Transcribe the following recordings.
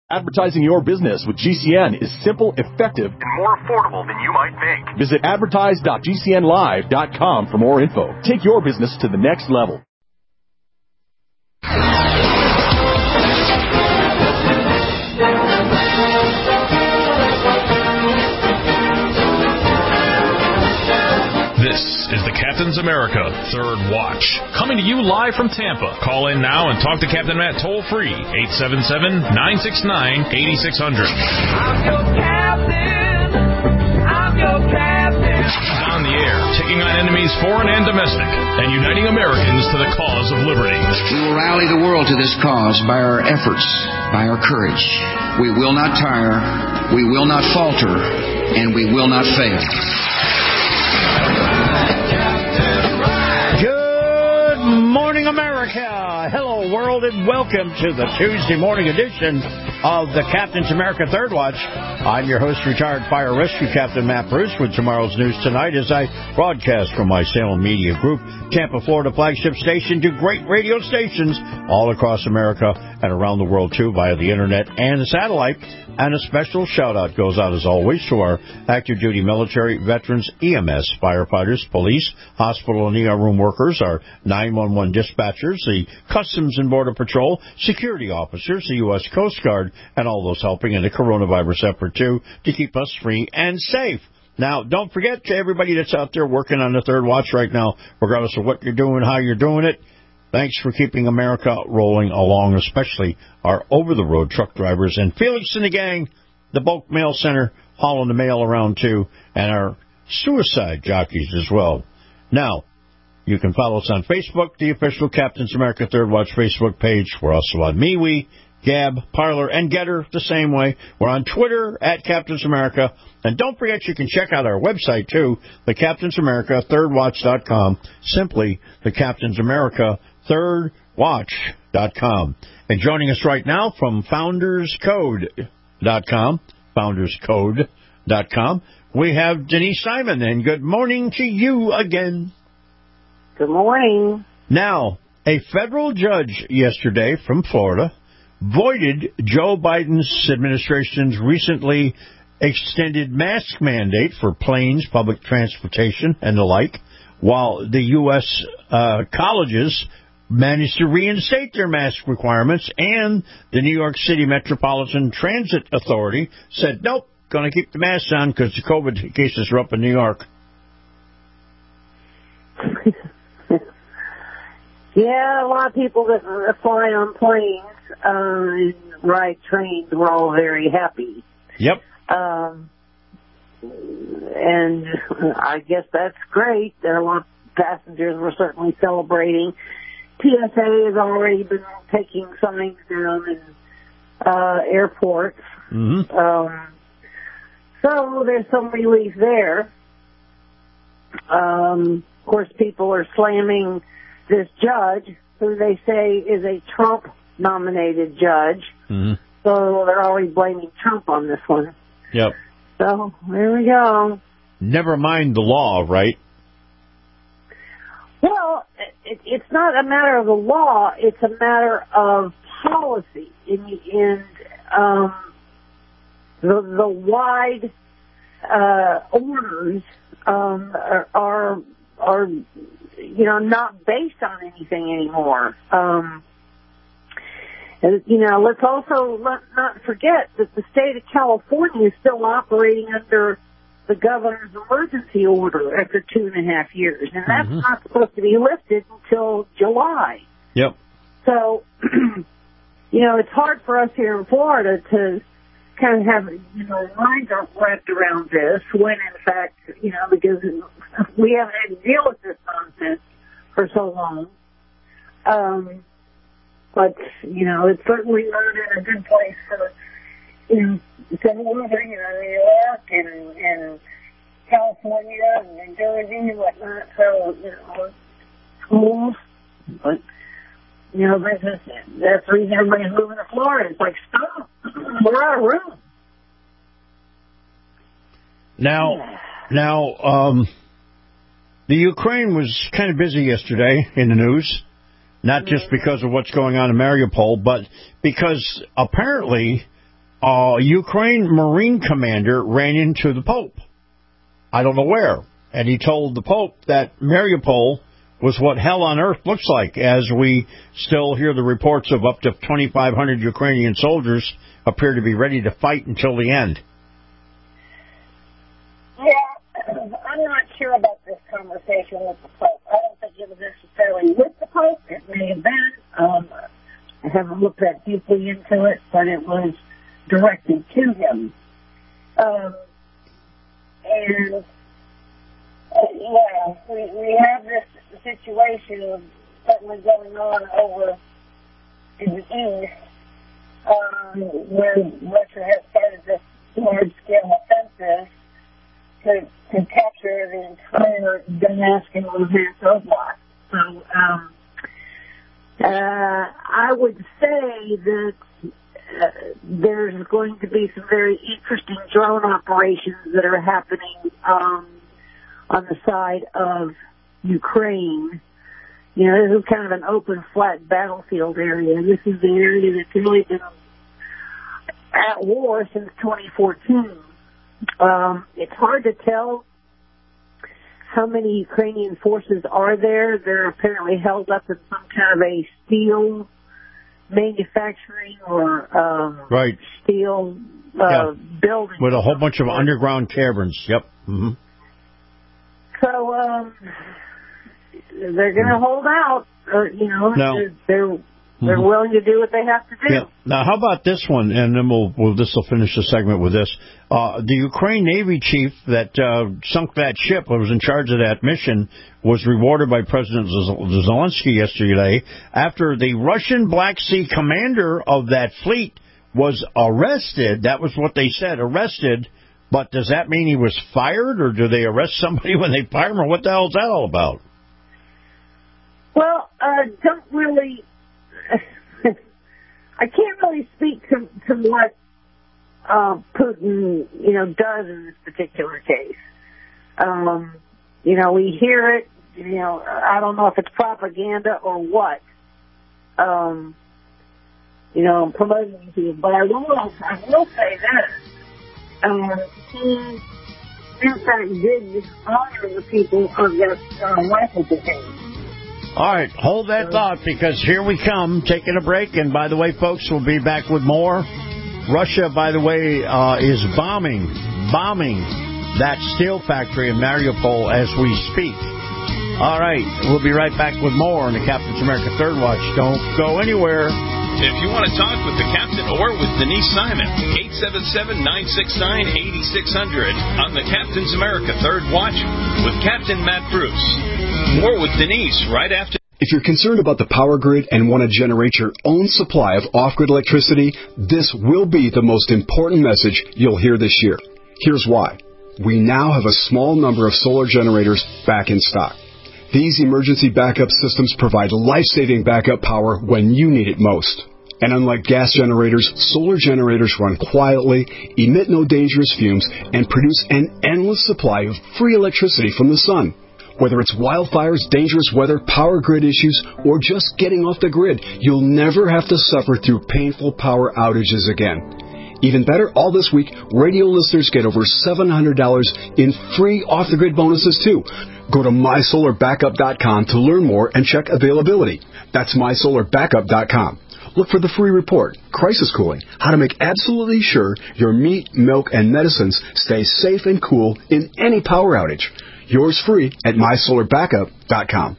Advertising your business with GCN is simple, effective, and more affordable than you might think. Visit advertise.gcnlive.com for more info. Take your business to the next level. This is the Captain's America Third Watch, coming to you live from Tampa. Call in now and talk to Captain Matt toll-free, 877-969-8600. I'm your captain. I'm your captain. He's on the air, taking on enemies foreign and domestic, and uniting Americans to the cause of liberty. We will rally the world to this cause by our efforts, by our courage. We will not tire, we will not falter, and we will not fail. Good morning, America. Hello, world, and welcome to the Tuesday morning edition of the Captain's America Third Watch. I'm your host, retired fire rescue captain Matt Bruce, with tomorrow's news tonight as I broadcast from my Salem Media Group, Tampa, Florida flagship station, to great radio stations all across America and around the world, too, via the internet and the satellite. And a special shout-out goes out, as always, to our active duty military, veterans, EMS, firefighters, police, hospital and ER room workers, our 911 dispatchers, the Customs and Border Patrol, security officers, the U.S. Coast Guard, and all those helping in the coronavirus effort, too, to keep us free and safe. Now, don't forget to everybody that's out there working on the Third Watch right now, regardless of what you're doing, how you're doing it, thanks for keeping America rolling along, especially our over-the-road truck drivers and Felix and the gang, the bulk mail center, hauling the mail around, too, and our suicide jockeys as well. Now, you can follow us on Facebook, the official Captain's America Third Watch Facebook page. We're also on MeWe, Gab, Parler, and Getter the same way. We're on Twitter at Captain's America. And don't forget, you can check out our website, too, the Captain's America ThirdWatch.com, simply the Captain's America ThirdWatch.com. And joining us right now from FoundersCode.com, FoundersCode.com, we have Denise Simon. And good morning to you again. Good morning. Now, a federal judge yesterday from Florida voided Joe Biden's administration's recently extended mask mandate for planes, public transportation, and the like, while the U.S. colleges managed to reinstate their mask requirements, and the New York City Metropolitan Transit Authority said, nope, going to keep the masks on because the COVID cases are up in New York. Yeah, a lot of people that fly on planes and ride trains were all very happy. Yep. And I guess that's great. There are a lot of passengers were certainly celebrating. TSA has already been taking some things down in airports. Mm-hmm. So there's some relief there. Of course, people are slamming this judge, who they say is a Trump-nominated judge. Mm-hmm. So they're already blaming Trump on this one. Yep. So there we go. Never mind the law, right? Well, it's not a matter of the law. It's a matter of policy. And the wide orders are not based on anything anymore. Let's also not forget that the state of California is still operating under the governor's emergency order after 2.5 years, and that's not supposed to be lifted until July. Yep. So, it's hard for us here in Florida to kind of have, minds wrapped around this when, in fact, because we haven't had to deal with this nonsense for so long. But, it's certainly not in a good place for, some living in New York and California and New Jersey and whatnot. So, schools. But, that's the reason everybody's moving to Florida. It's like, stop. We're out of room. Now, the Ukraine was kind of busy yesterday in the news, not just because of what's going on in Mariupol, but because apparently a Ukraine Marine commander ran into the Pope. I don't know where. And he told the Pope that Mariupol was what hell on earth looks like, as we still hear the reports of up to 2,500 Ukrainian soldiers appear to be ready to fight until the end. Yeah, I'm not sure about this conversation with the Pope. I don't think it was necessarily with the Pope. It may have been. I haven't looked that deeply into it, but it was directed to him. We have this situation certainly going on over in the east, where Russia has started this large-scale offensive to capture the entire Donetsk and Luhansk Oblast. So I would say that there's going to be some very interesting drone operations that are happening on the side of Ukraine. You know, this is kind of an open, flat battlefield area. This is the area that's really been at war since 2014. It's hard to tell how many Ukrainian forces are there. They're apparently held up in some kind of a steel manufacturing or steel building. With a whole bunch of underground caverns. Yep. Mm-hmm. So they're going to hold out. They're willing to do what they have to do. Yeah. Now, how about this one? And then this will finish the segment with this. The Ukraine Navy chief that sunk that ship, or was in charge of that mission, was rewarded by President Zelensky yesterday after the Russian Black Sea commander of that fleet was arrested. That was what they said, arrested. But does that mean he was fired, or do they arrest somebody when they fire him, or what the hell is that all about? Well, don't really... I can't really speak to what Putin, does in this particular case. We hear it. I don't know if it's propaganda or what. Promoting it, but I will say this. He, in fact, did honor the people of that rifle brigade. All right, hold that thought, because here we come, taking a break. And by the way, folks, we'll be back with more. Russia, by the way, is bombing that steel factory in Mariupol as we speak. All right, we'll be right back with more on the Captain's America Third Watch. Don't go anywhere. If you want to talk with the captain or with Denise Simon, 877-969-8600 on the Captain's America Third Watch with Captain Matt Bruce. More with Denise right after. If you're concerned about the power grid and want to generate your own supply of off-grid electricity, this will be the most important message you'll hear this year. Here's why. We now have a small number of solar generators back in stock. These emergency backup systems provide life-saving backup power when you need it most. And unlike gas generators, solar generators run quietly, emit no dangerous fumes, and produce an endless supply of free electricity from the sun. Whether it's wildfires, dangerous weather, power grid issues, or just getting off the grid, you'll never have to suffer through painful power outages again. Even better, all this week, radio listeners get over $700 in free off-the-grid bonuses, too. Go to MySolarBackup.com to learn more and check availability. That's MySolarBackup.com. Look for the free report, Crisis Cooling, how to make absolutely sure your meat, milk, and medicines stay safe and cool in any power outage. Yours free at MySolarBackup.com.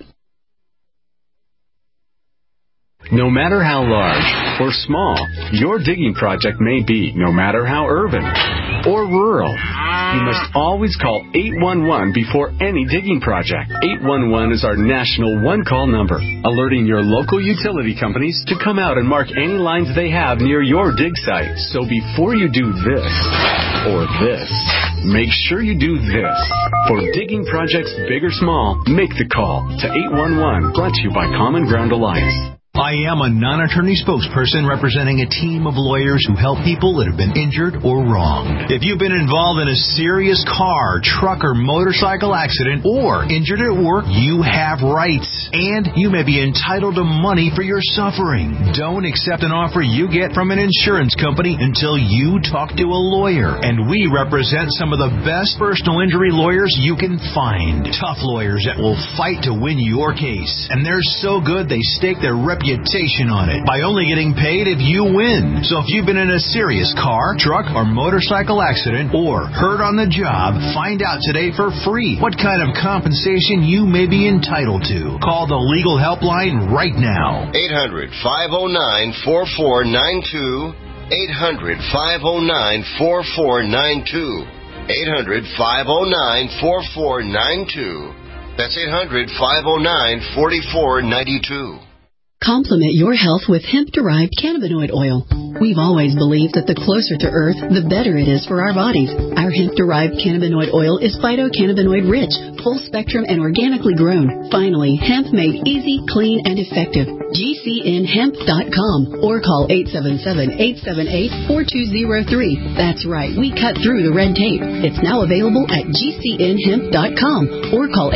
No matter how large or small your digging project may be, no matter how urban or rural, you must always call 811 before any digging project. 811 is our national one-call number, alerting your local utility companies to come out and mark any lines they have near your dig site. So before you do this or this, make sure you do this. For digging projects big or small, make the call to 811, brought to you by Common Ground Alliance. I am a non-attorney spokesperson representing a team of lawyers who help people that have been injured or wronged. If you've been involved in a serious car, truck, or motorcycle accident or injured at work, you have rights, and you may be entitled to money for your suffering. Don't accept an offer you get from an insurance company until you talk to a lawyer, and we represent some of the best personal injury lawyers you can find. Tough lawyers that will fight to win your case, and they're so good they stake their reputation on it by only getting paid if you win. So if you've been in a serious car, truck, or motorcycle accident or hurt on the job, find out today for free what kind of compensation you may be entitled to. Call the legal helpline right now. 800-509-4492. 800-509-4492. 800-509-4492. That's 800-509-4492. Complement your health with hemp-derived cannabinoid oil. We've always believed that the closer to Earth, the better it is for our bodies. Our hemp-derived cannabinoid oil is phytocannabinoid-rich, full-spectrum, and organically grown. Finally, hemp made easy, clean, and effective. GCNhemp.com or call 877-878-4203. That's right, we cut through the red tape. It's now available at GCNhemp.com or call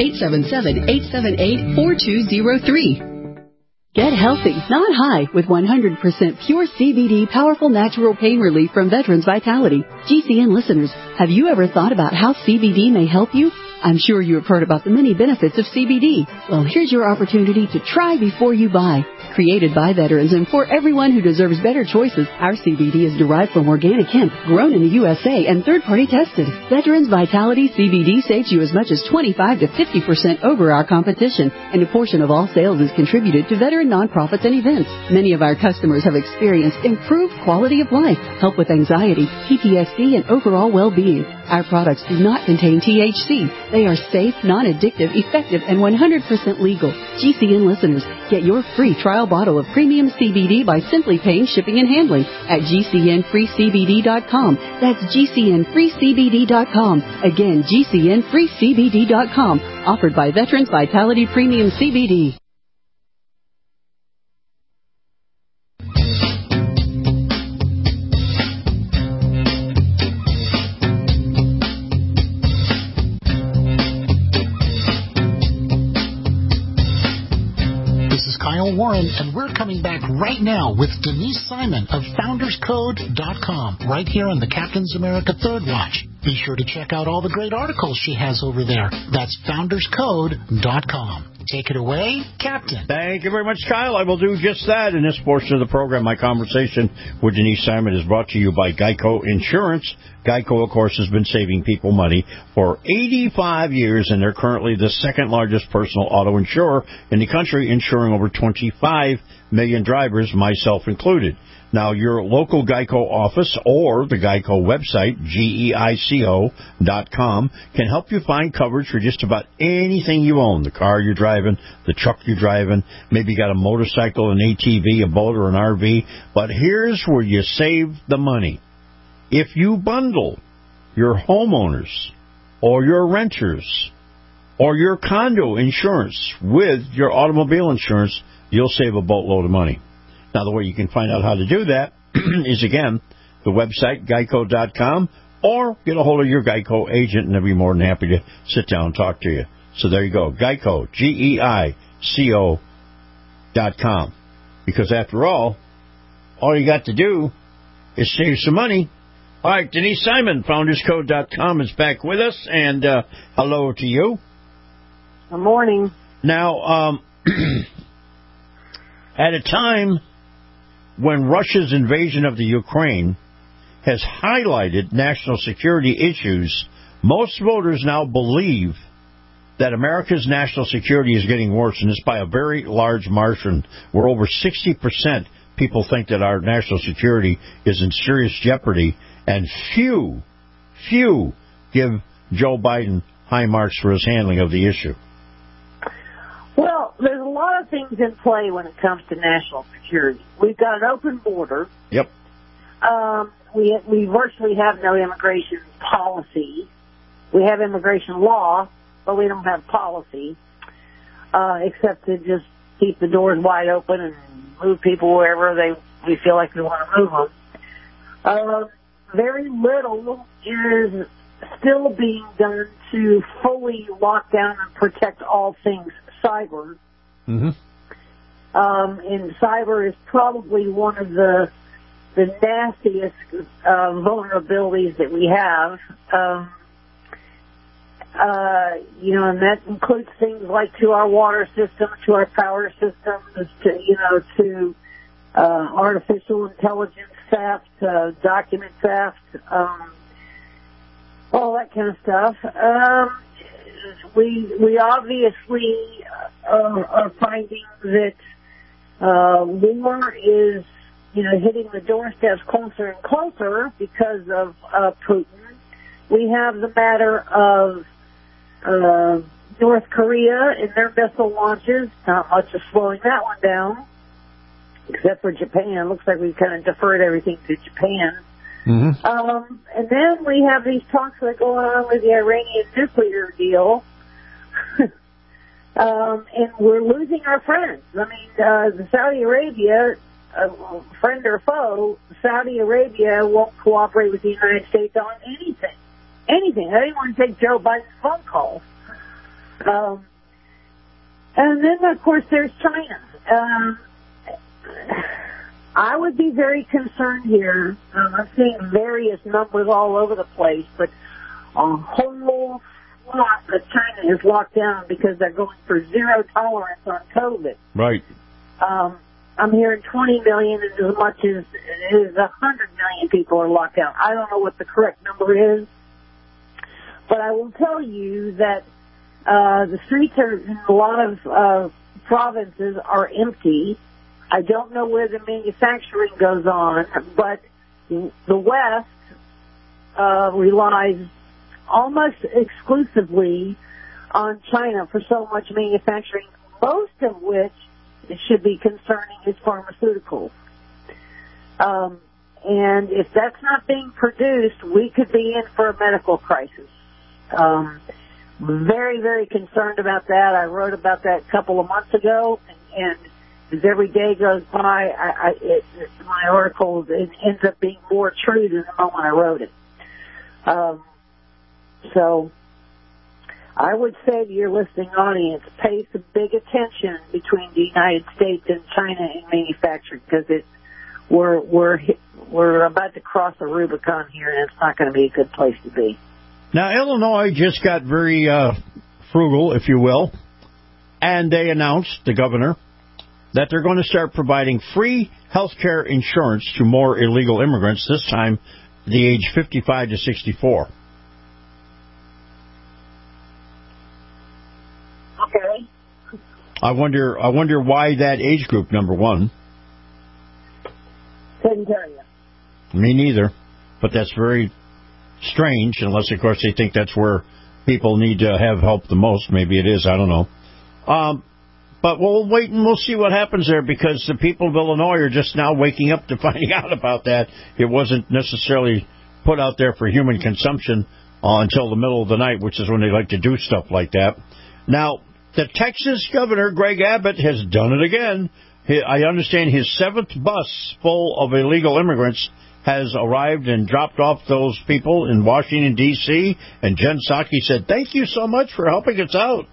877-878-4203. Get healthy, not high, with 100% pure CBD powerful natural pain relief from Veterans Vitality. GCN listeners, have you ever thought about how CBD may help you? I'm sure you have heard about the many benefits of CBD. Well, here's your opportunity to try before you buy. Created by veterans and for everyone who deserves better choices, our CBD is derived from organic hemp, grown in the USA, and third-party tested. Veterans Vitality CBD saves you as much as 25 to 50% over our competition, and a portion of all sales is contributed to veteran nonprofits and events. Many of our customers have experienced improved quality of life, help with anxiety, PTSD, and overall well-being. Our products do not contain THC. They are safe, non-addictive, effective, and 100% legal. GCN listeners, get your free trial bottle of premium CBD by simply paying shipping and handling at GCNFreeCBD.com. That's GCNFreeCBD.com. Again, GCNFreeCBD.com. Offered by Veterans Vitality Premium CBD. Warren, and we're coming back right now with Denise Simon of FoundersCode.com right here on the Captain's America Third Watch. Be sure to check out all the great articles she has over there. That's FoundersCode.com. Take it away, Captain. Thank you very much, Kyle. I will do just that. In this portion of the program, my conversation with Denise Simon is brought to you by Geico Insurance. Geico, of course, has been saving people money for 85 years, and they're currently the second largest personal auto insurer in the country, insuring over 25 million drivers, myself included. Now, your local Geico office or the Geico website, GEICO.com, can help you find coverage for just about anything you own. The car you're driving, the truck you're driving, maybe you got a motorcycle, an ATV, a boat, or an RV. But here's where you save the money. If you bundle your homeowners or your renters or your condo insurance with your automobile insurance, you'll save a boatload of money. Now, the way you can find out how to do that is, again, the website, Geico.com, or get a hold of your Geico agent, and they'll be more than happy to sit down and talk to you. So there you go, Geico, GEICO.com. Because, after all you got to do is save some money. All right, Denise Simon, FoundersCode.com, is back with us, and hello to you. Good morning. Now, at a time when Russia's invasion of the Ukraine has highlighted national security issues, most voters now believe that America's national security is getting worse, and it's by a very large margin, where over 60% people think that our national security is in serious jeopardy, and few give Joe Biden high marks for his handling of the issue. Well, there's a lot of things in play when it comes to national security. We've got an open border. Yep. We virtually have no immigration policy. We have immigration law, but we don't have policy, except to just keep the doors wide open and move people wherever we feel like we want to move them. Very little is still being done to fully lock down and protect all things cyber. Mm-hmm. And cyber is probably one of the nastiest vulnerabilities that we have. And that includes things like to our water system, to our power systems, to artificial intelligence theft, document theft, all that kind of stuff. We obviously are finding that war is, hitting the doorsteps closer and closer because of Putin. We have the matter of North Korea and their missile launches. Not much is slowing that one down, except for Japan. Looks like we've kind of deferred everything to Japan. Mm-hmm. And then we have these talks that go on with the Iranian nuclear deal. And we're losing our friends. I mean, the Saudi Arabia, friend or foe, Saudi Arabia won't cooperate with the United States on anything. Anything. I didn't want to take Joe Biden's phone calls. And then, of course, there's China. I would be very concerned here. I'm seeing various numbers all over the place, but a whole lot of China is locked down because they're going for zero tolerance on COVID. Right. I'm hearing 20 million and as much as 100 million people are locked down. I don't know what the correct number is, but I will tell you that the streets in a lot of provinces are empty. I don't know where the manufacturing goes on, but the West relies almost exclusively on China for so much manufacturing, most of which should be concerning is pharmaceuticals. And if that's not being produced, we could be in for a medical crisis. Very, very concerned about that. I wrote about that a couple of months ago, and as every day goes by, my article ends up being more true than the moment I wrote it. So I would say to your listening audience, pay some big attention between the United States and China in manufacturing, because we're about to cross the Rubicon here, and it's not going to be a good place to be. Now, Illinois just got very frugal, if you will, and they announced, the governor, that they're going to start providing free health care insurance to more illegal immigrants, this time the age 55 to 64. Okay. I wonder why that age group, number one. Couldn't tell you. Me neither, but that's very strange, unless, of course, they think that's where people need to have help the most. Maybe it is, I don't know. But we'll wait and we'll see what happens there, because the people of Illinois are just now waking up to finding out about that. It wasn't necessarily put out there for human consumption until the middle of the night, which is when they like to do stuff like that. Now, the Texas governor, Greg Abbott, has done it again. I understand his 7th bus full of illegal immigrants has arrived and dropped off those people in Washington, D.C., and Jen Psaki said, "Thank you so much for helping us out."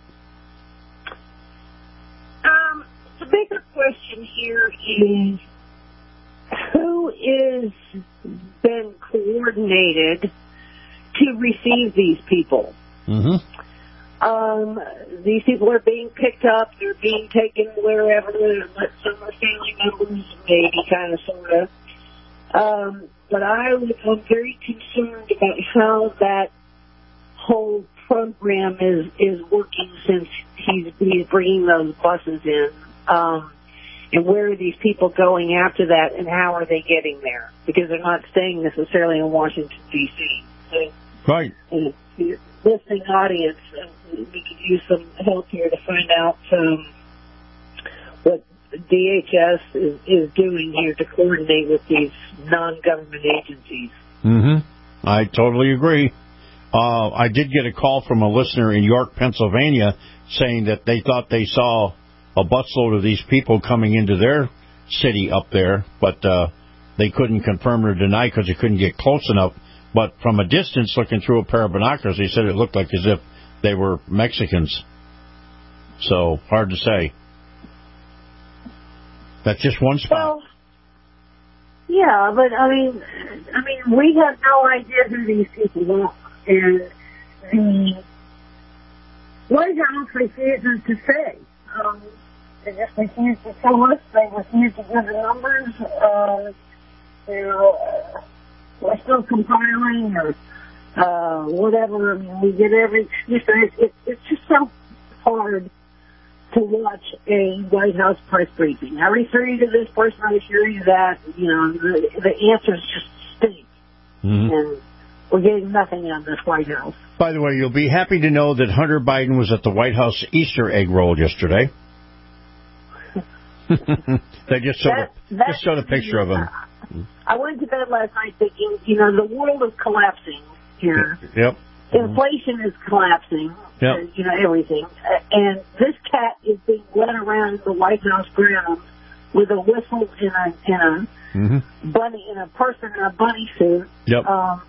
The bigger question here is, who is been coordinated to receive these people? Mm-hmm. These people are being picked up, they're being taken wherever, some are family members, maybe, kind of, sort of. But I'm very concerned about how that whole program is working since he's bringing those buses in. And where are these people going after that, and how are they getting there? Because they're not staying necessarily in Washington, D.C. So, right. And the listening audience, we could use some help here to find out what DHS is doing here to coordinate with these non-government agencies. Mm-hmm. I totally agree. I did get a call from a listener in York, Pennsylvania, saying that they thought they saw a busload of these people coming into their city up there, but they couldn't confirm or deny because they couldn't get close enough. But from a distance, looking through a pair of binoculars, they said it looked like as if they were Mexicans. So, hard to say. That's just one spot. Well, yeah, but I mean, we have no idea who these people are, and the White House refuses to say. They just refuse to tell us. They refuse to give the numbers. We're still compiling or whatever. I mean, we get every excuse. It's just so hard to watch a White House press briefing. I refer you to this person, I refer you to that. The answers just stink. Mm-hmm. And we're getting nothing out of this White House. By the way, you'll be happy to know that Hunter Biden was at the White House Easter egg roll yesterday. They just showed a picture of him. I went to bed last night thinking, the world is collapsing here. Yep. Inflation is collapsing. Yep. Everything. And this cat is being led around the White House grounds with a whistle and a bunny, and a person in a bunny suit. Yep.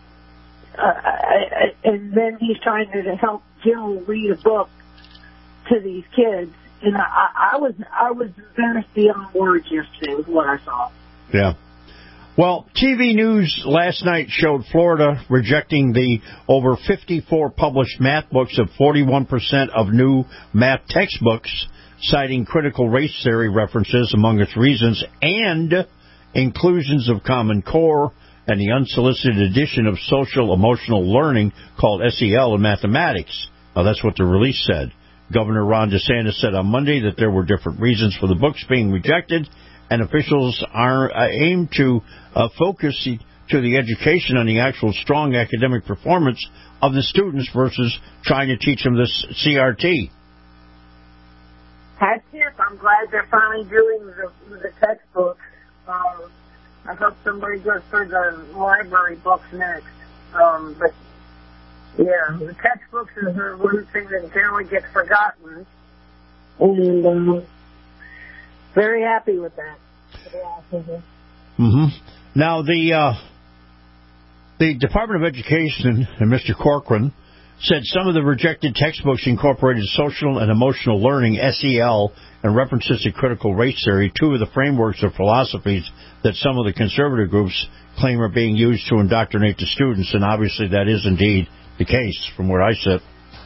And then he's trying to help Jill read a book to these kids. And I was embarrassed beyond words yesterday with what I saw. Yeah. Well, TV news last night showed Florida rejecting the over 54 published math books of 41% of new math textbooks, citing critical race theory references among its reasons and inclusions of Common Core and the unsolicited addition of social emotional learning called SEL in mathematics. Now, that's what the release said. Governor Ron DeSantis said on Monday that there were different reasons for the books being rejected, and officials aim to focus to the education on the actual strong academic performance of the students versus trying to teach them this CRT. Hat tip. I'm glad they're finally doing the textbooks. I hope somebody goes through the library books next. But yeah, the textbooks is the one thing that generally gets forgotten. And very happy with that. Mm-hmm. Now, the Department of Education and Mr. Corcoran said some of the rejected textbooks incorporated social and emotional learning, SEL, and references to critical race theory, two of the frameworks or philosophies that some of the conservative groups claim are being used to indoctrinate the students, and obviously that is indeed the case from where I sit.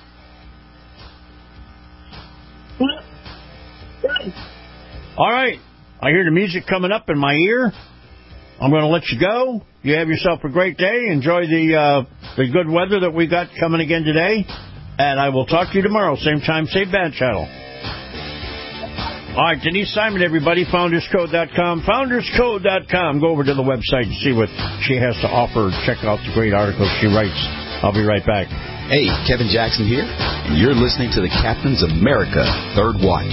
All right. I hear the music coming up in my ear. I'm going to let you go. You have yourself a great day. Enjoy the good weather that we got coming again today. And I will talk to you tomorrow. Same time, same band channel. All right, Denise Simon, everybody. FoundersCode.com. FoundersCode.com. Go over to the website and see what she has to offer. Check out the great articles she writes. I'll be right back. Hey, Kevin Jackson here, and you're listening to the Captain's America Third Watch.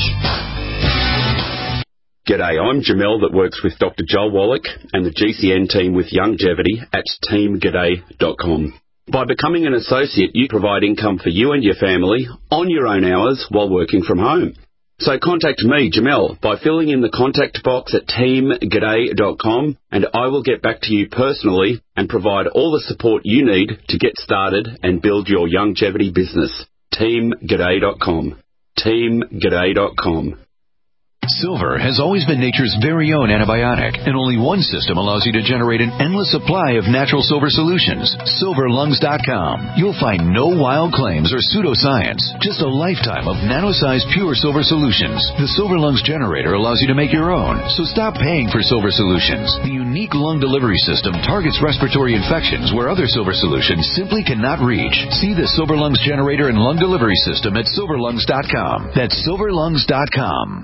G'day, I'm Jamel that works with Dr. Joel Wallach and the GCN team with Longevity at teamg'day.com. By becoming an associate, you provide income for you and your family on your own hours while working from home. So contact me, Jamel, by filling in the contact box at teamg'day.com, and I will get back to you personally and provide all the support you need to get started and build your longevity business. teamg'day.com. teamg'day.com. Silver has always been nature's very own antibiotic, and only one system allows you to generate an endless supply of natural silver solutions. SilverLungs.com. You'll find no wild claims or pseudoscience, just a lifetime of nano-sized pure silver solutions. The Silver Lungs generator allows you to make your own, so stop paying for silver solutions. The unique lung delivery system targets respiratory infections where other silver solutions simply cannot reach. See the Silver Lungs generator and lung delivery system at SilverLungs.com. That's SilverLungs.com.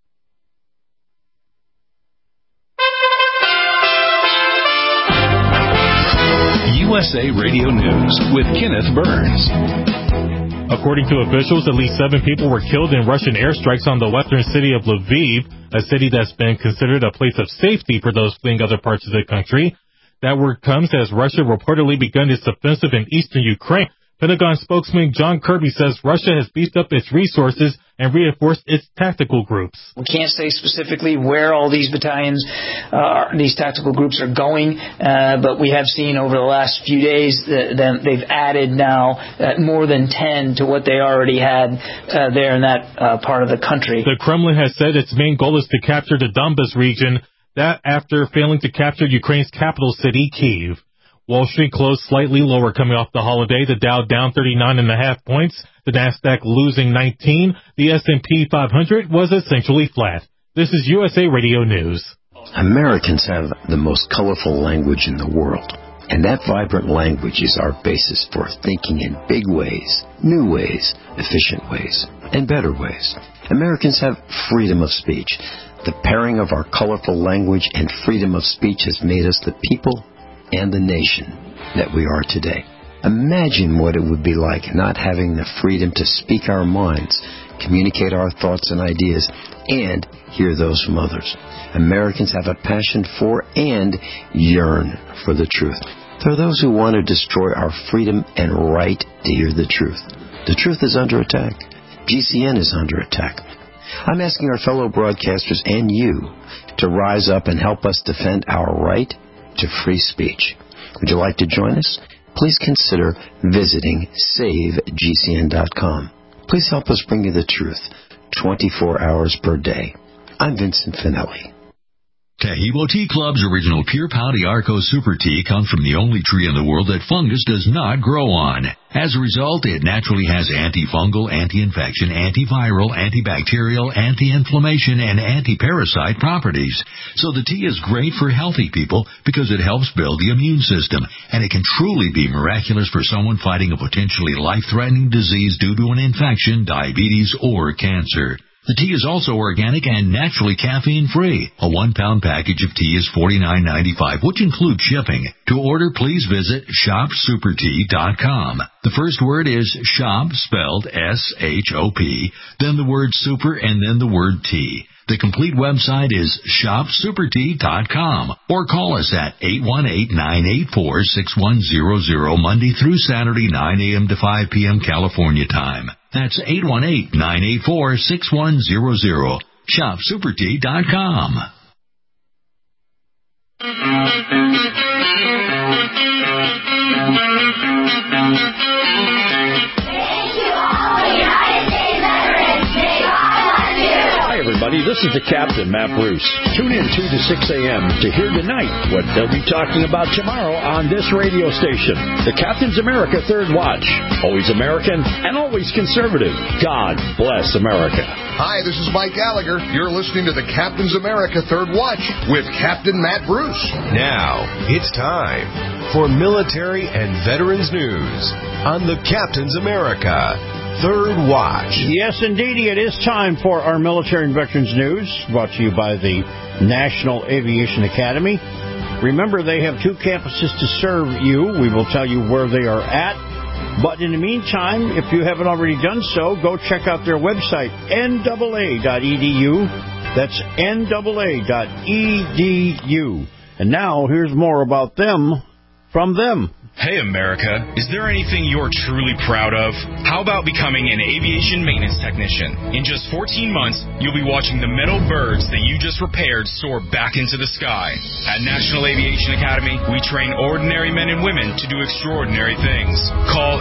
USA Radio News with Kenneth Burns. According to officials, at least 7 people were killed in Russian airstrikes on the western city of Lviv, a city that's been considered a place of safety for those fleeing other parts of the country. That word comes as Russia reportedly begun its offensive in eastern Ukraine. Pentagon spokesman John Kirby says Russia has beefed up its resources and reinforced its tactical groups. We can't say specifically where all these battalions, these tactical groups are going, but we have seen over the last few days that they've added now more than 10 to what they already had there in that part of the country. The Kremlin has said its main goal is to capture the Donbas region, that after failing to capture Ukraine's capital city, Kyiv. Wall Street closed slightly lower coming off the holiday. The Dow down 39.5 points. The Nasdaq losing 19. The S&P 500 was essentially flat. This is USA Radio News. Americans have the most colorful language in the world. And that vibrant language is our basis for thinking in big ways, new ways, efficient ways, and better ways. Americans have freedom of speech. The pairing of our colorful language and freedom of speech has made us the people and the nation that we are today. Imagine what it would be like not having the freedom to speak our minds, communicate our thoughts and ideas, and hear those from others. Americans have a passion for and yearn for the truth. There are those who want to destroy our freedom and right to hear the truth. The truth is under attack. GCN is under attack. I'm asking our fellow broadcasters and you to rise up and help us defend our right to free speech. Would you like to join us? Please consider visiting SaveGCN.com. Please help us bring you the truth 24 hours per day. I'm Vincent Finelli. Tahibo Tea Club's original Pure Pau d'Arco Super Tea comes from the only tree in the world that fungus does not grow on. As a result, it naturally has antifungal, anti-infection, antiviral, antibacterial, anti-inflammation, and anti-parasite properties. So the tea is great for healthy people because it helps build the immune system, and it can truly be miraculous for someone fighting a potentially life-threatening disease due to an infection, diabetes, or cancer. The tea is also organic and naturally caffeine-free. A 1-pound package of tea is $49.95, which includes shipping. To order, please visit shopsupertea.com. The first word is shop, spelled S-H-O-P, then the word super, and then the word tea. The complete website is shopsupertea.com, or call us at 818-984-6100 Monday through Saturday, 9 a.m. to 5 p.m. California time. That's 818-984-6100. shopsupertea.com. Hi, everybody. This is the Captain, Matt Bruce. Tune in 2 to 6 a.m. to hear tonight what they'll be talking about tomorrow on this radio station. The Captain's America Third Watch. Always American and always conservative. God bless America. Hi, this is Mike Gallagher. You're listening to the Captain's America Third Watch with Captain Matt Bruce. Now, it's time for military and veterans news on the Captain's America Third Watch. Yes, indeedy, it is time for our military and veterans news, brought to you by the National Aviation Academy. Remember, they have 2 campuses to serve you. We will tell you where they are at. But in the meantime, if you haven't already done so, go check out their website, NAA.edu. That's NAA.edu. And now, here's more about them from them. Hey, America, is there anything you're truly proud of? How about becoming an aviation maintenance technician? In just 14 months, you'll be watching the metal birds that you just repaired soar back into the sky. At National Aviation Academy, we train ordinary men and women to do extraordinary things. Call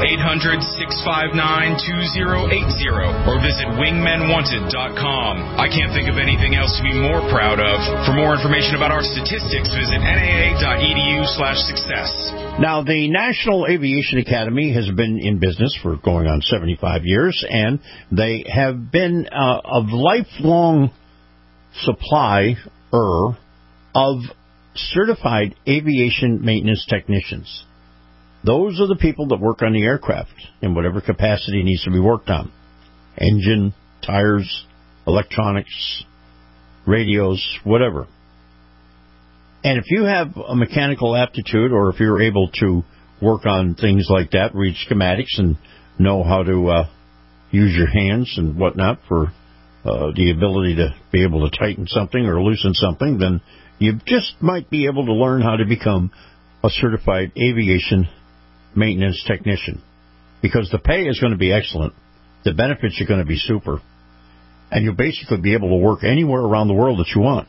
800-659-2080 or visit wingmenwanted.com. I can't think of anything else to be more proud of. For more information about our statistics, visit naa.edu/success. Now, the National Aviation Academy has been in business for going on 75 years, and they have been a lifelong supplier of certified aviation maintenance technicians. Those are the people that work on the aircraft in whatever capacity needs to be worked on. Engine, tires, electronics, radios, whatever. And if you have a mechanical aptitude, or if you're able to work on things like that, read schematics and know how to use your hands and whatnot for the ability to be able to tighten something or loosen something, then you just might be able to learn how to become a certified aviation maintenance technician. Because the pay is going to be excellent. The benefits are going to be super. And you'll basically be able to work anywhere around the world that you want.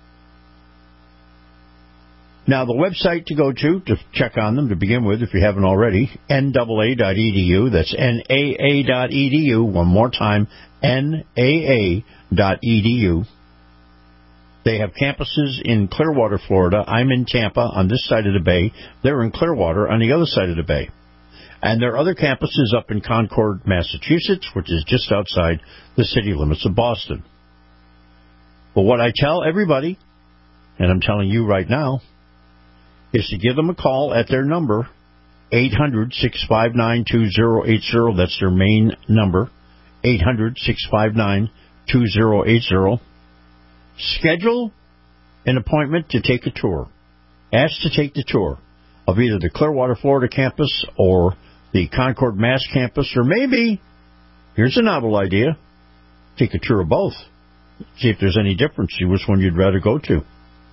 Now, the website to go to check on them to begin with, if you haven't already, NAA.edu. That's NAA.edu. One more time, NAA.edu. They have campuses in Clearwater, Florida. I'm in Tampa on this side of the bay. They're in Clearwater on the other side of the bay. And there are other campuses up in Concord, Massachusetts, which is just outside the city limits of Boston. But what I tell everybody, and I'm telling you right now, is to give them a call at their number, 800-659-2080. That's their main number, 800-659-2080. Schedule an appointment to take a tour. Ask to take the tour of either the Clearwater, Florida campus or the Concord, Mass campus, or maybe, here's a novel idea, take a tour of both. See if there's any difference. See which one you'd rather go to.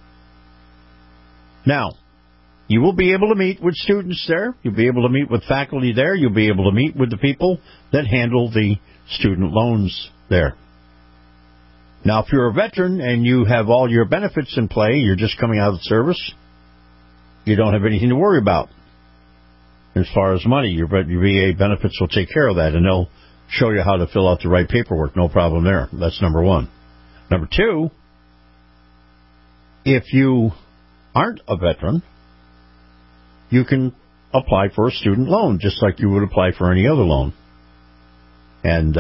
Now, you will be able to meet with students there. You'll be able to meet with faculty there. You'll be able to meet with the people that handle the student loans there. Now, if you're a veteran and you have all your benefits in play, you're just coming out of the service, you don't have anything to worry about. As far as money, your VA benefits will take care of that, and they'll show you how to fill out the right paperwork. No problem there. That's number one. Number two, if you aren't a veteran, you can apply for a student loan, just like you would apply for any other loan. And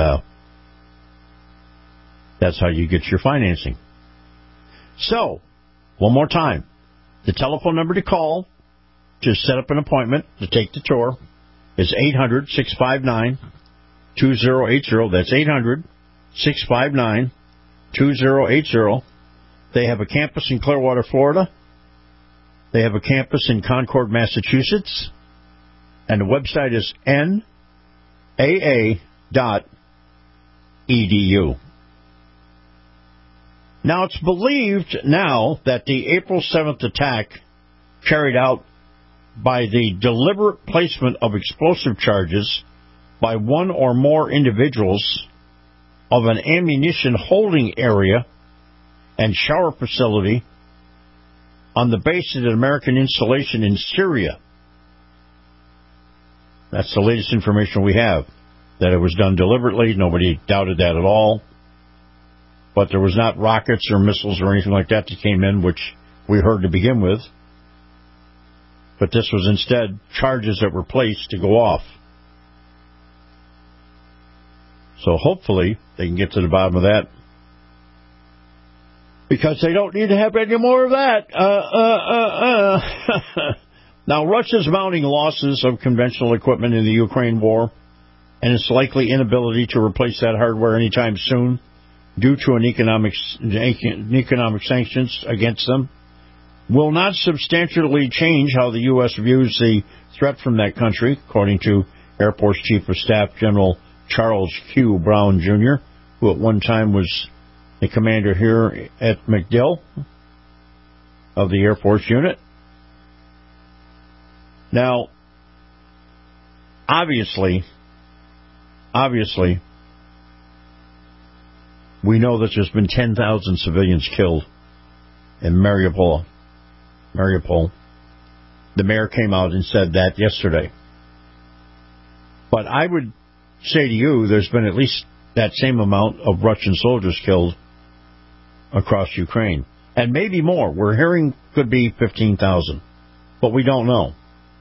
that's how you get your financing. So, one more time. The telephone number to call to set up an appointment to take the tour is 800-659-2080. That's 800-659-2080. They have a campus in Clearwater, Florida. They have a campus in Concord, Massachusetts. And the website is NAA.edu. Now, it's believed now that the April 7th attack carried out by the deliberate placement of explosive charges by one or more individuals of an ammunition holding area and shower facility on the base of an American installation in Syria. That's the latest information we have, that it was done deliberately. Nobody doubted that at all. But there was not rockets or missiles or anything like that came in, which we heard to begin with. But this was instead charges that were placed to go off. So hopefully they can get to the bottom of that, because they don't need to have any more of that. Now, Russia's mounting losses of conventional equipment in the Ukraine war and its likely inability to replace that hardware anytime soon due to an economic sanctions against them will not substantially change how the U.S. views the threat from that country, according to Air Force Chief of Staff General Charles Q. Brown, Jr., who at one time was the commander here at MacDill of the Air Force unit. Now, obviously, we know that there's been 10,000 civilians killed in Mariupol. The mayor came out and said that yesterday. But I would say to you, there's been at least that same amount of Russian soldiers killed across Ukraine. And maybe more. We're hearing could be 15,000. But we don't know.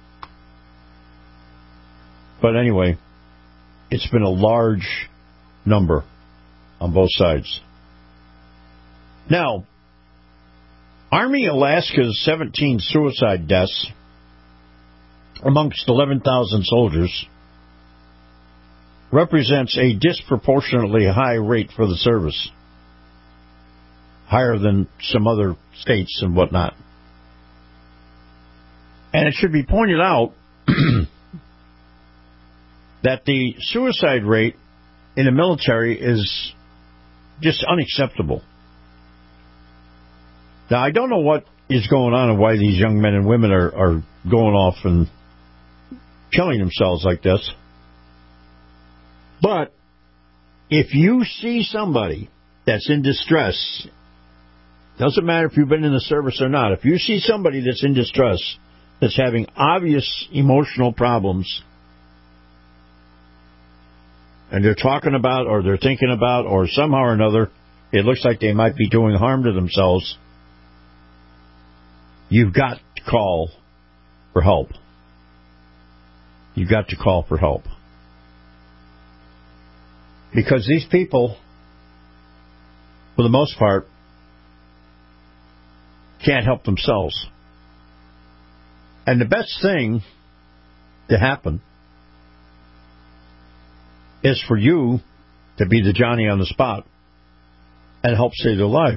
But anyway, it's been a large number on both sides. Now, Army Alaska's 17 suicide deaths amongst 11,000 soldiers represents a disproportionately high rate for the service, higher than some other states and whatnot. And it should be pointed out that the suicide rate in the military is just unacceptable. Now, I don't know what is going on and why these young men and women are going off and killing themselves like this. But if you see somebody that's in distress, doesn't matter if you've been in the service or not, if you see somebody that's in distress, that's having obvious emotional problems, and they're talking about or they're thinking about or somehow or another it looks like they might be doing harm to themselves, you've got to call for help. You've got to call for help. Because these people, for the most part, can't help themselves. And the best thing to happen is for you to be the Johnny on the spot and help save their life.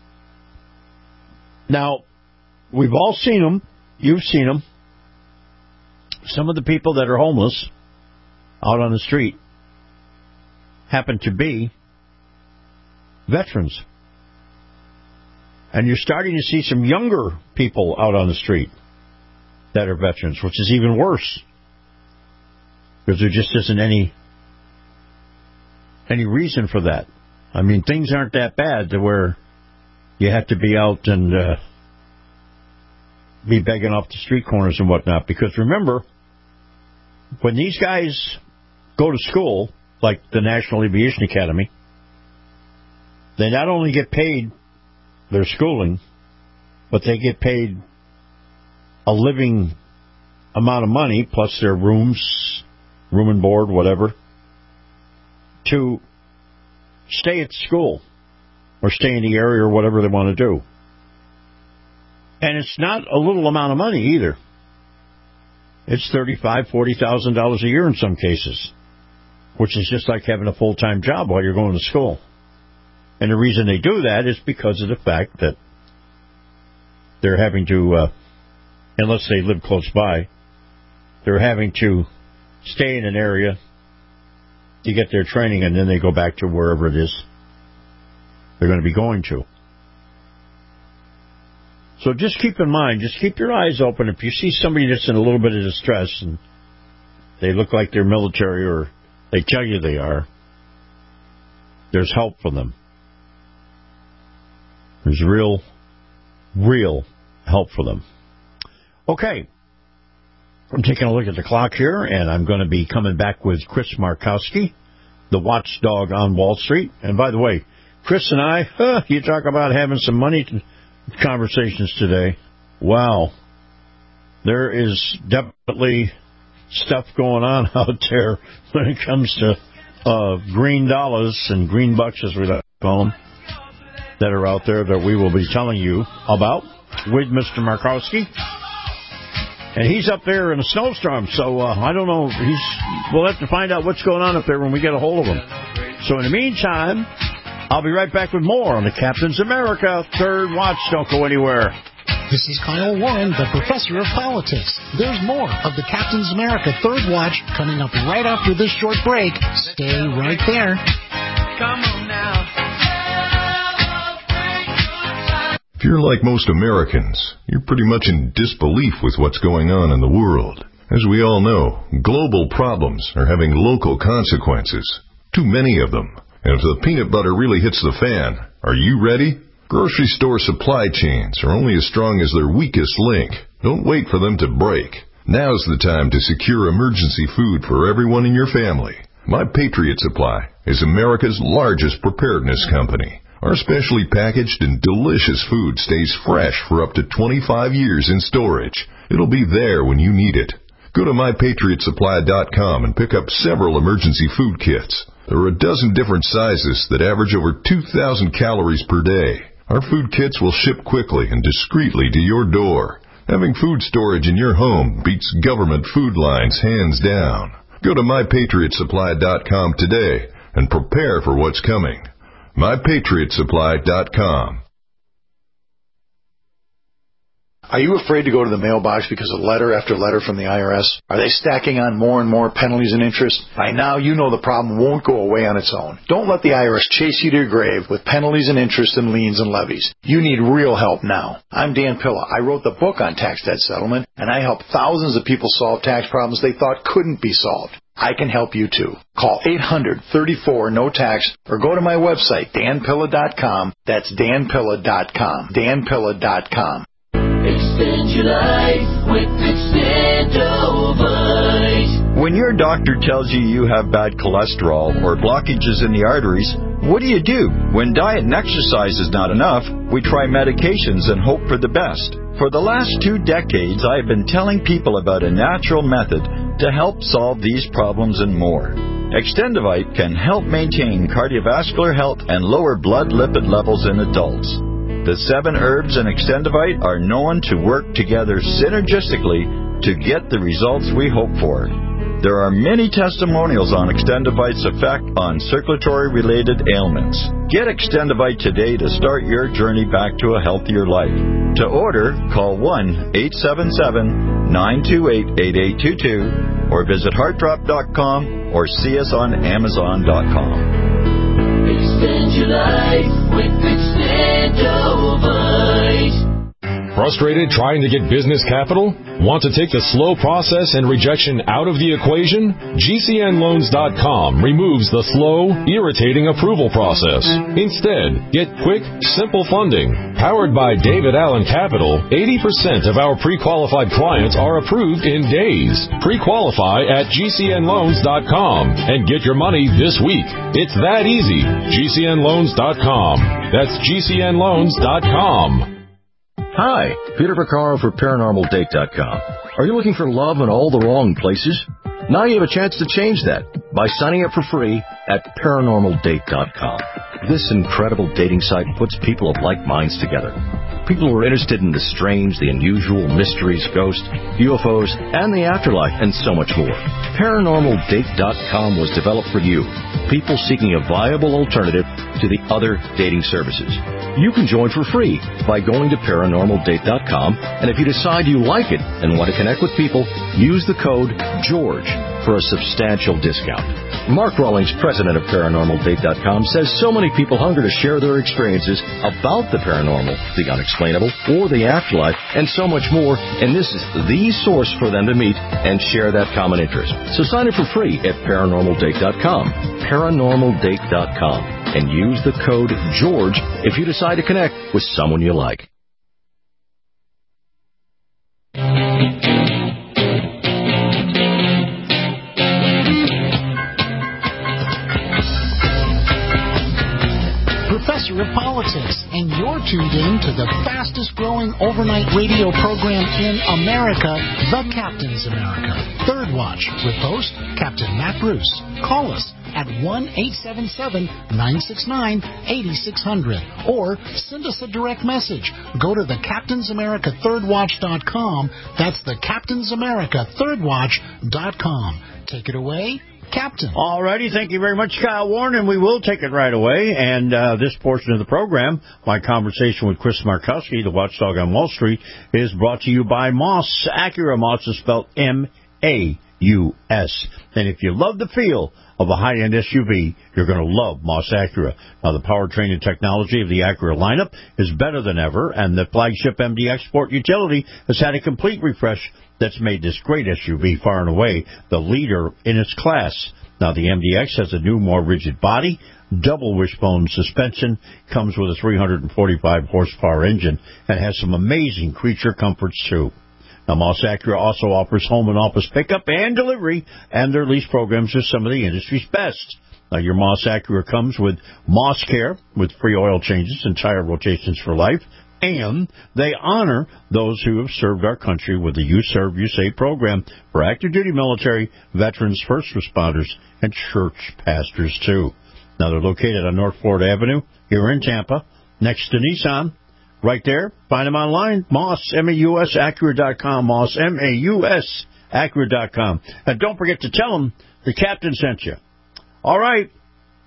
Now, we've all seen them. You've seen them. Some of the people that are homeless out on the street happen to be veterans. And you're starting to see some younger people out on the street that are veterans, which is even worse. Because there just isn't any reason for that. I mean, things aren't that bad to where you have to be out and be begging off the street corners and whatnot. Because remember, when these guys go to school, like the National Aviation Academy, they not only get paid their schooling, but they get paid a living amount of money, plus their rooms, room and board, whatever, to stay at school or stay in the area or whatever they want to do. And it's not a little amount of money either. It's $35,000, $40,000 a year in some cases, which is just like having a full-time job while you're going to school. And the reason they do that is because of the fact that they're having to, unless they live close by, they're having to stay in an area to get their training, and then they go back to wherever it is they're going to be going to. So just keep in mind, just keep your eyes open. If you see somebody that's in a little bit of distress and they look like they're military or they tell you they are, there's help for them. There's real help for them. Okay. I'm taking a look at the clock here, and I'm going to be coming back with Chris Markowski, the watchdog on Wall Street. And by the way, Chris and I, you talk about having some money conversations today. Wow. There is definitely stuff going on out there when it comes to green dollars and green bucks, as we call them, that are out there that we will be telling you about with Mr. Markowski. And he's up there in a snowstorm, so I don't know. We'll have to find out what's going on up there when we get a hold of him. So in the meantime, I'll be right back with more on the Captain's America Third Watch. Don't go anywhere. This is Kyle Warren, the professor of politics. There's more of the Captain's America Third Watch coming up right after this short break. Stay right there. Come on now. If you're like most Americans, you're pretty much in disbelief with what's going on in the world. As we all know, global problems are having local consequences. Too many of them. And if the peanut butter really hits the fan, are you ready? Grocery store supply chains are only as strong as their weakest link. Don't wait for them to break. Now's the time to secure emergency food for everyone in your family. My Patriot Supply is America's largest preparedness company. Our specially packaged and delicious food stays fresh for up to 25 years in storage. It'll be there when you need it. Go to MyPatriotSupply.com and pick up several emergency food kits. There are a dozen different sizes that average over 2,000 calories per day. Our food kits will ship quickly and discreetly to your door. Having food storage in your home beats government food lines hands down. Go to MyPatriotSupply.com today and prepare for what's coming. MyPatriotSupply.com. Are you afraid to go to the mailbox because of letter after letter from the IRS? Are they stacking on more and more penalties and interest? By now, you know the problem won't go away on its own. Don't let the IRS chase you to your grave with penalties and interest and liens and levies. You need real help now. I'm Dan Pilla. I wrote the book on tax debt settlement, and I help thousands of people solve tax problems they thought couldn't be solved. I can help you too. Call 800-34-NO-TAX or go to my website, danpilla.com. That's danpilla.com. danpilla.com. Extend your life with Extendovite. When your doctor tells you you have bad cholesterol or blockages in the arteries, what do you do? When diet and exercise is not enough, we try medications and hope for the best. For the last 2 decades, I have been telling people about a natural method to help solve these problems and more. Extendovite can help maintain cardiovascular health and lower blood lipid levels in adults. The 7 herbs in Extendovite are known to work together synergistically to get the results we hope for. There are many testimonials on Extendovite's effect on circulatory-related ailments. Get Extendovite today to start your journey back to a healthier life. To order, call 1-877-928-8822 or visit heartdrop.com or see us on amazon.com. Extend your life with Extendovite. Frustrated trying to get business capital? Want to take the slow process and rejection out of the equation? GCNloans.com removes the slow, irritating approval process. Instead, get quick, simple funding. Powered by David Allen Capital, 80% of our pre-qualified clients are approved in days. Pre-qualify at GCNloans.com and get your money this week. It's that easy. GCNloans.com. That's GCNloans.com. Hi, Peter Vaccaro for ParanormalDate.com. Are you looking for love in all the wrong places? Now you have a chance to change that by signing up for free at ParanormalDate.com. This incredible dating site puts people of like minds together. People who are interested in the strange, the unusual, mysteries, ghosts, UFOs, and the afterlife, and so much more. ParanormalDate.com was developed for you, people seeking a viable alternative to the other dating services. You can join for free by going to ParanormalDate.com, and if you decide you like it and want to connect with people, use the code GEORGE for a substantial discount. Mark Rawlings, president of ParanormalDate.com, says so many people hunger to share their experiences about the paranormal, the unexplainable, or the afterlife, and so much more, and this is the source for them to meet and share that common interest. So sign up for free at ParanormalDate.com, ParanormalDate.com, and use the code GEORGE if you decide to connect with someone you like. Professor of Politics, and you're tuned in to the fastest growing overnight radio program in America, The Captain's America. Third Watch with host Captain Matt Bruce. Call us at 1-877-969-8600 or send us a direct message. Go to thecaptainsamericathirdwatch.com. That's thecaptainsamericathirdwatch.com. Take it away, Captain. All righty. Thank you very much, Kyle Warren, and we will take it right away. And this portion of the program, my conversation with Chris Markowski, the watchdog on Wall Street, is brought to you by Moss Acura. Moss is spelled M-A-U-S. And if you love the feel of a high-end SUV, you're going to love Moss Acura. Now, the powertrain and technology of the Acura lineup is better than ever, and the flagship MDX Sport Utility has had a complete refresh that's made this great SUV far and away the leader in its class. Now, the MDX has a new, more rigid body, double wishbone suspension, comes with a 345-horsepower engine, and has some amazing creature comforts, too. Now, Moss Acura also offers home and office pickup and delivery, and their lease programs are some of the industry's best. Now, your Moss Acura comes with Moss Care, with free oil changes and tire rotations for life, and they honor those who have served our country with the You Serve, You Save program for active duty military, veterans, first responders, and church pastors, too. Now, they're located on North Florida Avenue here in Tampa, next to Nissan. Right there. Find them online, Moss, M-A-U-S, Acura.com, Moss, M-A-U-S, Acura.com. And don't forget to tell them the captain sent you. All right.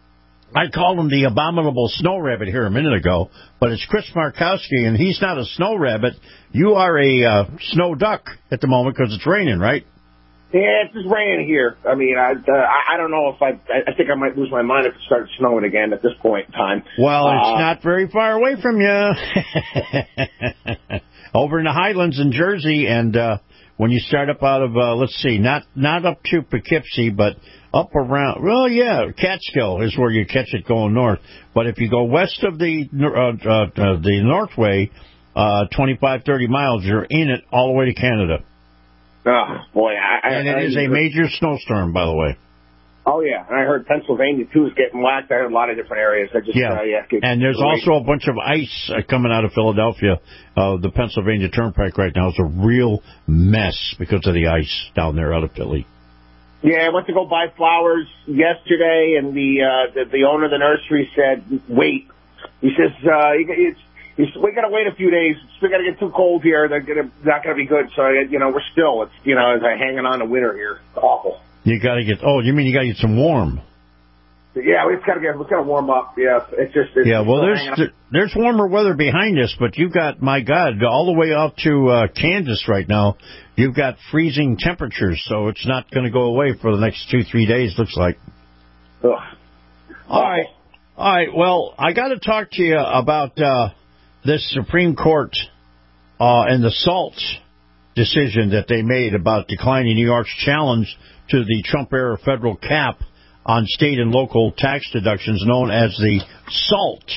I called him the abominable snow rabbit here a minute ago, but it's Chris Markowski, and he's not a snow rabbit. You are a snow duck at the moment because it's raining, right? Yeah, it's just raining here. I mean, I don't know if I think I might lose my mind if it started snowing again at this point in time. Well, it's not very far away from you. Over in the Highlands in Jersey, and when you start up out of, let's see, not up to Poughkeepsie, but up around, well, yeah, Catskill is where you catch it going north. But if you go west of the Northway, 25, 30 miles, you're in it all the way to Canada. Oh, boy. And it is a major snowstorm, by the way. Oh, yeah. And I heard Pennsylvania, too, is getting whacked. I heard a lot of different areas. And there's also a bunch of ice coming out of Philadelphia. The Pennsylvania Turnpike right now is a real mess because of the ice down there out of Philly. Yeah, I went to go buy flowers yesterday, and the owner of the nursery said, wait. He says, we got to wait a few days. We got to get too cold here. They're not going to be good. So, we're still, it's hanging on to winter here. It's awful. You got to get, you mean you got to get some warm? Yeah, we've got to warm up. Yeah, there's warmer weather behind us, but you've got, my God, all the way up to Kansas right now, you've got freezing temperatures, so it's not going to go away for the next 2-3 days, looks like. Ugh. All right. Well, I got to talk to you about this Supreme Court and the SALT decision that they made about declining New York's challenge to the Trump-era federal cap on state and local tax deductions known as the SALT.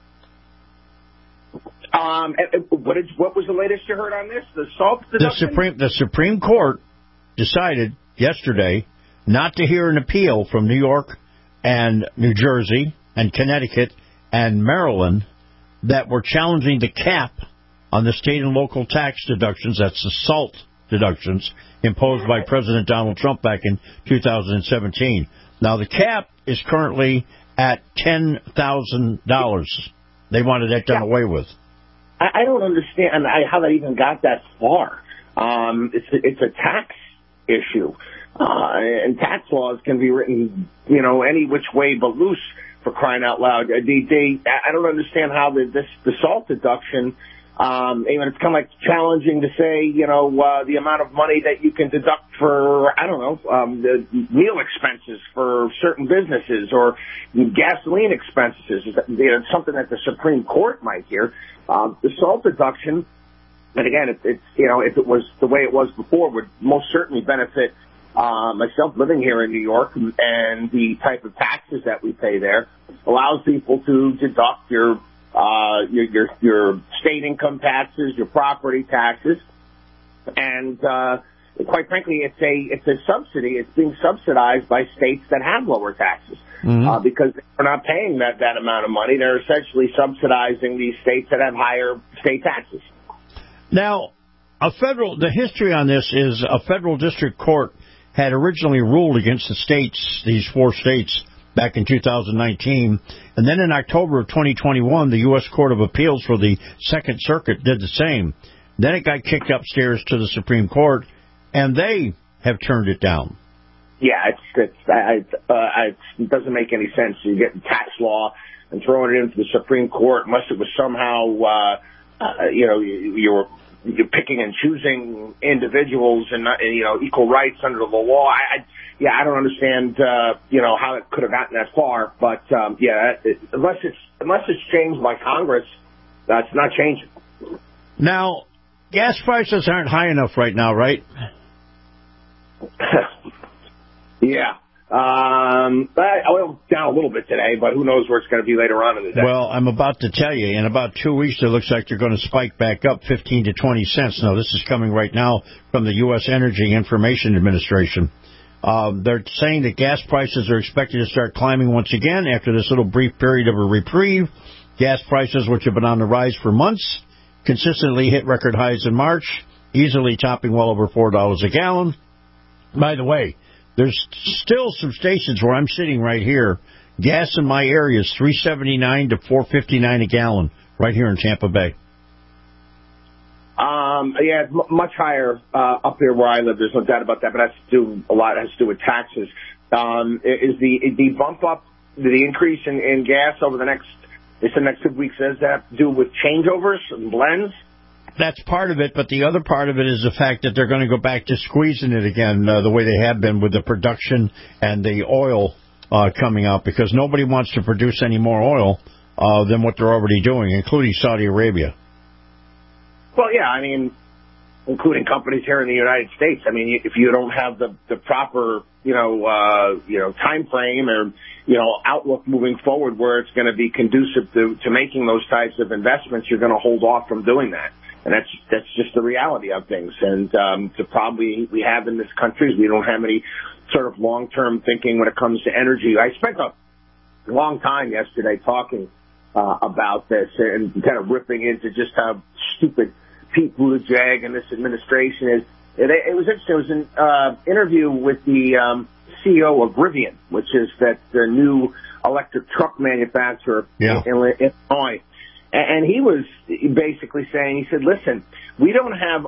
What was the latest you heard on this? The SALT deduction? The Supreme Court decided yesterday not to hear an appeal from New York and New Jersey and Connecticut and Maryland that were challenging the cap on the state and local tax deductions, that's the SALT deductions, imposed by President Donald Trump back in 2017. Now, the cap is currently at $10,000. They wanted that done away with. I don't understand how that even got that far. It's a tax issue. And tax laws can be written, any which way but loose, for crying out loud. I don't understand how the SALT deduction, it's kind of like challenging to say, the amount of money that you can deduct for, the meal expenses for certain businesses or gasoline expenses. It's something that the Supreme Court might hear. The SALT deduction, and again, if it was the way it was before, would most certainly benefit myself living here in New York, and the type of taxes that we pay there allows people to deduct your state income taxes, your property taxes, and quite frankly, it's a subsidy. It's being subsidized by states that have lower taxes because they're not paying that amount of money. They're essentially subsidizing these states that have higher state taxes. Now, the history on this is a federal district court had originally ruled against the states, these 4 states, back in 2019. And then in October of 2021, the U.S. Court of Appeals for the Second Circuit did the same. Then it got kicked upstairs to the Supreme Court, and they have turned it down. Yeah, it doesn't make any sense. You get tax law and throwing it into the Supreme Court, unless it was somehow, you're picking and choosing individuals and equal rights under the law. I don't understand how it could have gotten that far. But unless it's changed by Congress, that's not changing. Now, gas prices aren't high enough right now, right? Yeah. Oil's down a little bit today, but who knows where it's going to be later on in the day. Well, I'm about to tell you, in about 2 weeks, it looks like they're going to spike back up 15 to 20 cents. Now, this is coming right now from the U.S. Energy Information Administration. They're saying that gas prices are expected to start climbing once again after this little brief period of a reprieve. Gas prices, which have been on the rise for months, consistently hit record highs in March, easily topping well over $4 a gallon. By the way, there's still some stations where I'm sitting right here. Gas in my area is $3.79 to $4.59 a gallon right here in Tampa Bay. It's much higher up here where I live. There's no doubt about that, but a lot has to do with taxes. Is the bump up the increase in gas over the next 2 weeks has that to do with changeovers and blends? That's part of it, but the other part of it is the fact that they're going to go back to squeezing it again the way they have been with the production and the oil coming out, because nobody wants to produce any more oil than what they're already doing, including Saudi Arabia. Well, yeah, I mean, including companies here in the United States. I mean, if you don't have the proper, time frame or, outlook moving forward where it's going to be conducive to making those types of investments, you're going to hold off from doing that. And that's just the reality of things. And the problem we have in this country is we don't have any sort of long-term thinking when it comes to energy. I spent a long time yesterday talking about this and kind of ripping into just how stupid Pete Buttigieg and this administration is. It was interesting. It was an interview with the CEO of Rivian, which is the new electric truck manufacturer in Illinois. And he was basically saying, he said, listen, we don't have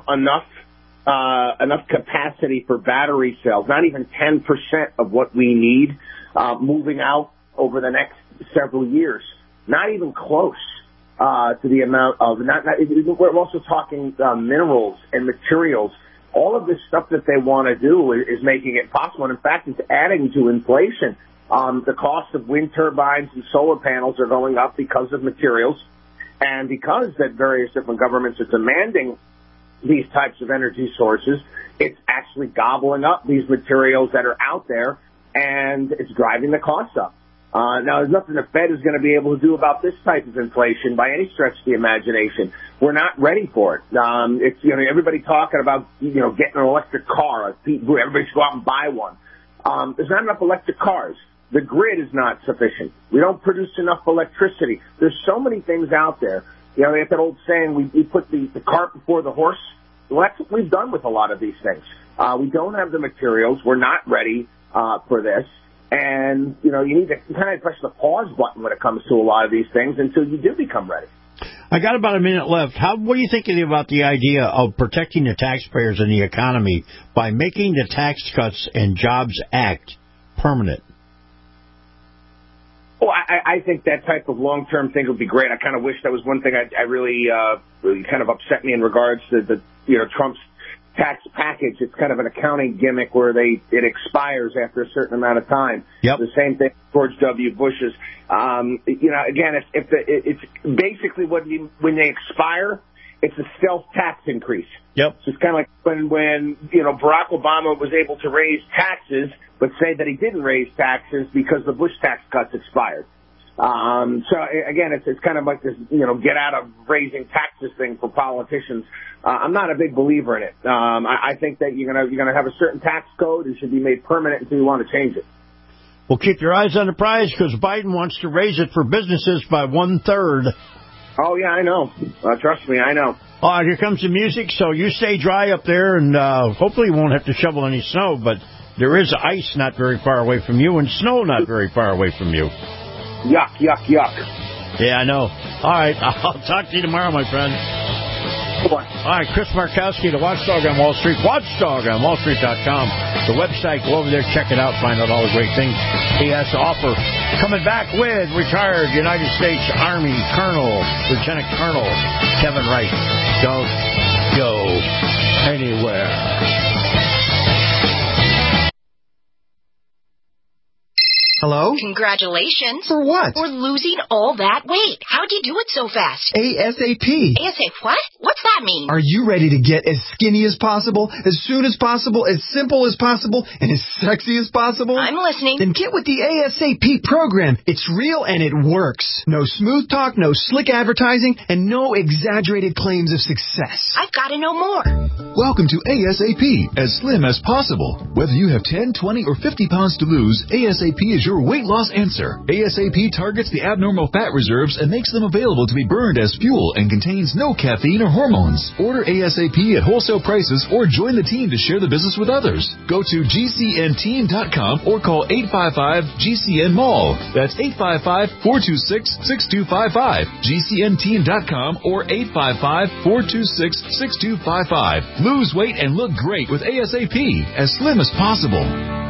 enough capacity for battery cells, not even 10% of what we need moving out over the next several years. Not even close to the amount of, we're also talking minerals and materials. All of this stuff that they want to do is making it possible. And in fact, it's adding to inflation. The cost of wind turbines and solar panels are going up because of materials. And because that various different governments are demanding these types of energy sources, it's actually gobbling up these materials that are out there, and it's driving the costs up. Now, there's nothing the Fed is going to be able to do about this type of inflation by any stretch of the imagination. We're not ready for it. It's everybody talking about getting an electric car. Everybody should go out and buy one. There's not enough electric cars. The grid is not sufficient. We don't produce enough electricity. There's so many things out there. They have that old saying, we put the cart before the horse. Well, that's what we've done with a lot of these things. We don't have the materials. We're not ready for this. And, you need to kind of press the pause button when it comes to a lot of these things until you do become ready. I got about a minute left. What are you thinking about the idea of protecting the taxpayers and the economy by making the Tax Cuts and Jobs Act permanent? Well, I think that type of long-term thing would be great. I kind of wish that was one thing I really kind of upset me in regards to Trump's tax package. It's kind of an accounting gimmick where it expires after a certain amount of time. Yep. The same thing George W. Bush's. Again, it's basically when they expire, it's a stealth tax increase. Yep. So it's kind of like when Barack Obama was able to raise taxes, but say that he didn't raise taxes because the Bush tax cuts expired. So again, it's kind of like this, get out of raising taxes thing for politicians. I'm not a big believer in it. I think that you're gonna have a certain tax code. It should be made permanent until you want to change it. Well, keep your eyes on the prize because Biden wants to raise it for businesses by 1/3. Oh yeah, I know. Trust me, I know. All right, here comes the music. So you stay dry up there, and hopefully you won't have to shovel any snow. But there is ice not very far away from you, and snow not very far away from you. Yuck, yuck, yuck. Yeah, I know. All right, I'll talk to you tomorrow, my friend. All right, Chris Markowski, the Watchdog on Wall Street, watchdogOnWallStreet.com. The website, go over there, check it out, find out all the great things he has to offer. Coming back with retired United States Army Colonel, Lieutenant Colonel Kevin Wright. Don't go anywhere. Hello? Congratulations. For what? For losing all that weight. How'd you do it so fast? ASAP. ASAP what? What's that mean? Are you ready to get as skinny as possible, as soon as possible, as simple as possible, and as sexy as possible? I'm listening. Then get with the ASAP program. It's real and it works. No smooth talk, no slick advertising, and no exaggerated claims of success. I've got to know more. Welcome to ASAP, as slim as possible. Whether you have 10, 20, or 50 pounds to lose, ASAP is your weight loss answer. ASAP targets the abnormal fat reserves and makes them available to be burned as fuel and contains no caffeine or hormones. Order ASAP at wholesale prices or join the team to share the business with others. Go to GCNteam.com or call 855-GCN-MALL. That's 855-426-6255. GCNteam.com or 855-426-6255. Lose weight and look great with ASAP, as slim as possible.